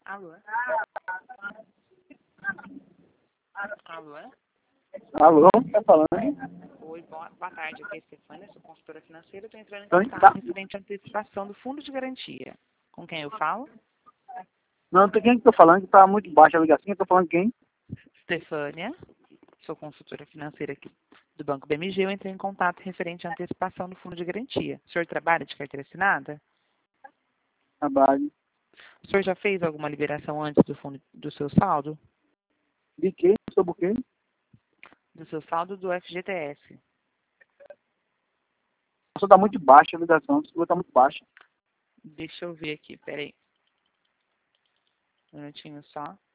Alô? Alô? Alô, tá falando? Oi, boa tarde. Aqui é a Stefânia, sou consultora financeira. Estou entrando em Tá. contato referente à antecipação do fundo de garantia. Com quem eu falo? Não, tem quem que tô falando, que tá muito baixa a ligação. Eu tô falando quem? Stefânia, sou consultora financeira aqui do Banco BMG. Eu entrei em contato referente à antecipação do fundo de garantia. O senhor trabalha de carteira assinada? Trabalho. O senhor já fez alguma liberação antes do fundo do seu saldo? De quê? Sobre o quê? Do seu saldo do FGTS? Só tá muito baixa a ligação, a sua tá muito baixa. Deixa eu ver aqui, peraí. Um minutinho só.